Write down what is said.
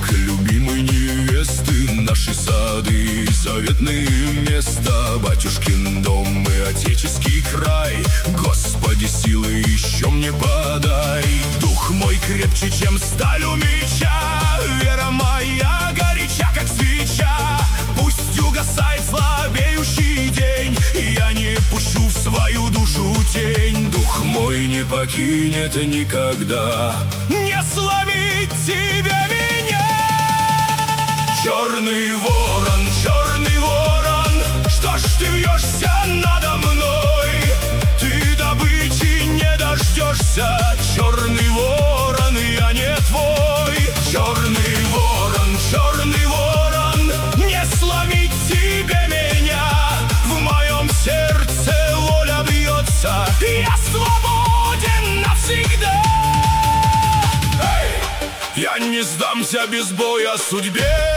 Бог, любимой невесты, наши сады, заветные места, батюшкин дом и отеческий край. Господи, силы еще мне подай. Дух мой крепче, чем сталь у меча, вера моя горяча, как свеча. Пусть угасает слабеющий день, я не пущу в свою душу тень. Дух мой не покинет никогда, не сломит тебя меня. Черный ворон, что ж ты вьешься надо мной? Ты добычи не дождешься. Черный ворон, я не твой. Черный ворон, не сломить тебе меня. В моем сердце воля бьется, я свободен навсегда. Я не сдамся без боя судьбе.